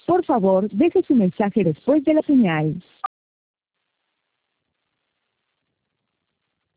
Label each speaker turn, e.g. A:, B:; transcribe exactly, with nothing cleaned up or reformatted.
A: Por favor, deje su mensaje después de la señal.